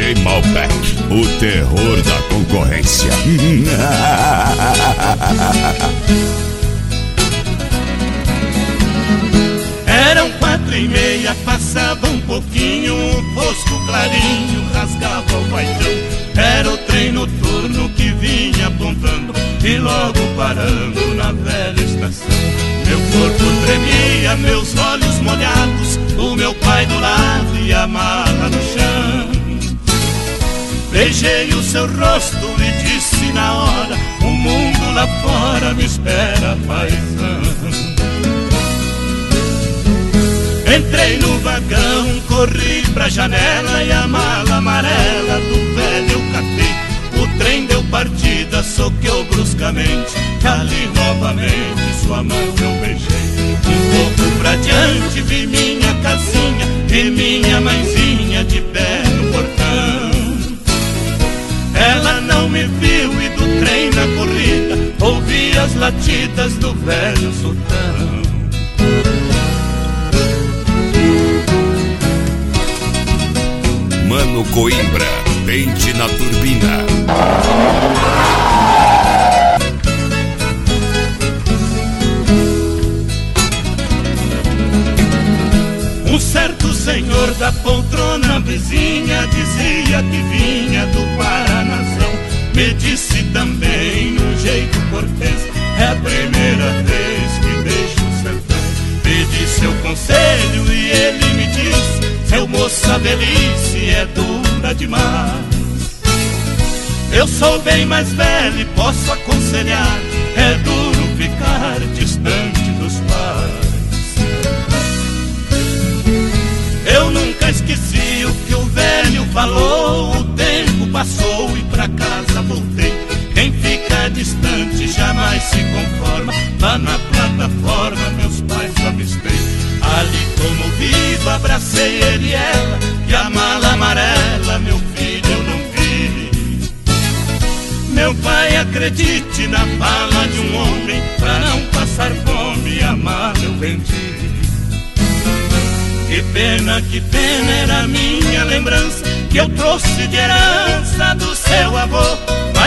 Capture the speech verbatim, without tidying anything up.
D J Malbec, o terror da concorrência. Eram quatro e meia, passava um pouquinho, um fosco clarinho rasgava o paixão. Era o trem noturno que vinha apontando e logo parando na velha estação. Meu corpo tremia, meus olhos molhados, o meu pai do lado e a mala no chão. Beijei o seu rosto e disse na hora: o mundo lá fora me espera, paizão. Entrei no vagão, corri pra janela e a mala amarela do velho eu catei. O trem deu partida, soqueou bruscamente, ali novamente sua mão eu beijei. Um pouco pra diante vi minha casinha e minha mãezinha de pé no portão. Ela não me viu e do trem na corrida ouvi as latidas do velho sultão. Mano Coimbra, pente na turbina. Um certo senhor da poltrona vizinha dizia que vinha do Paranazão. Me disse também num jeito cortês: é a primeira vez que deixo o sertão. Pedi seu conselho e ele me disse: seu moço, a velhice é dura demais. Eu sou bem mais velho e posso aconselhar: é duro ficar distante dos pais. Eu nunca esqueci o que o velho falou. O tempo passou e pra casa voltei. Quem fica distante jamais se conforma. Lá na plataforma meus pais avistei. Ali comovido abracei ele e ela, e a mala amarela, meu filho, eu não vi. Meu pai, acredite na fala de um homem, pra não passar fome a mala eu vendi. Que pena, que pena era a minha lembrança, que eu trouxe de herança do seu avô.